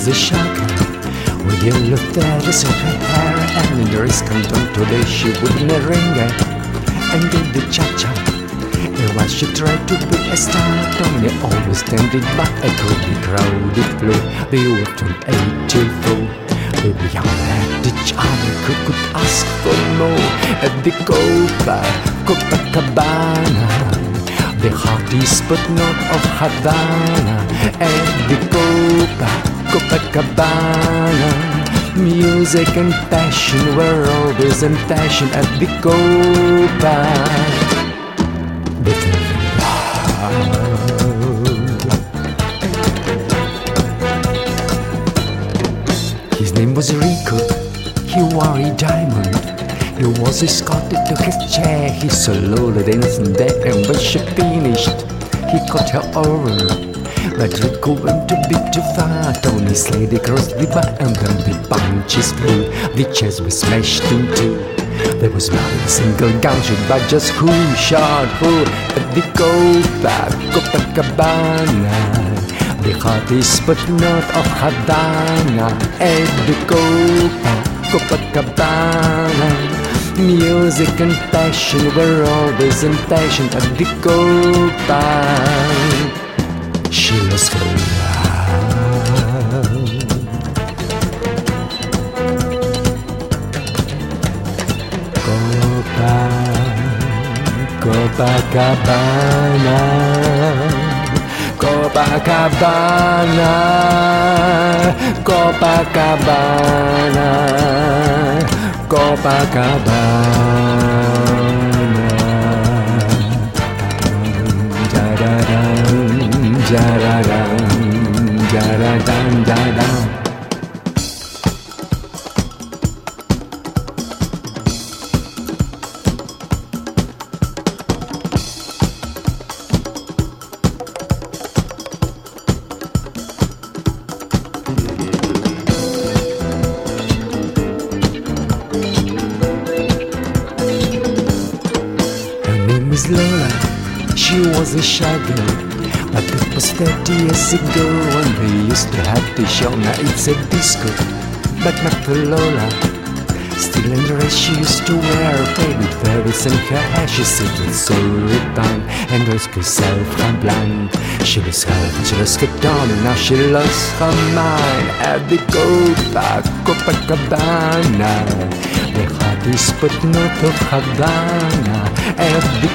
a shaggy with yellow feathers in her hair, and in the wrist condom today she would merengue and did the cha-cha. And while she tried to be a star, Tony always tended by a pretty crowded floor. They were turned 84. They were young at each other, could ask for more at the Copacabana, the hottest but not of Havana. At the Copacabana, music and passion were always in fashion at the Copa. They fell in love. His name was Rico, he wore a diamond. He was escorted to his chair, he soloed dancing there, and when she finished, he caught her over. But Rico went a bit too far. Tony slid across the bar, and then the punches flew. The chairs were smashed in two. There was not a single gunshot, but just who shot who at the Copacabana, the hottest but not of Havana. At the Copacabana, music and passion were always in fashion at the Copa. She lost her love. Copacabana, Copacabana, Copacabana, Copacabana. Da-da-dum, da-da-dum, da-dum. Her name is Lola, she was a shy girl, but it was 30 years ago when they used to have the show. Now it's a disco, but not for Lola. Still in the dress she used to wear, faded feathers in her hair. She said it's so refined and asked herself how blind. She was hurt, she was skipped on, and now she lost her mind at the Copacabana, the hottest but not of Havana. At the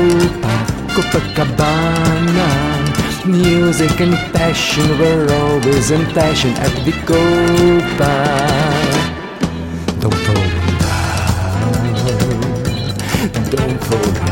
Copacabana, music and passion were always in fashion at the Copa. Don't fall in love, don't fall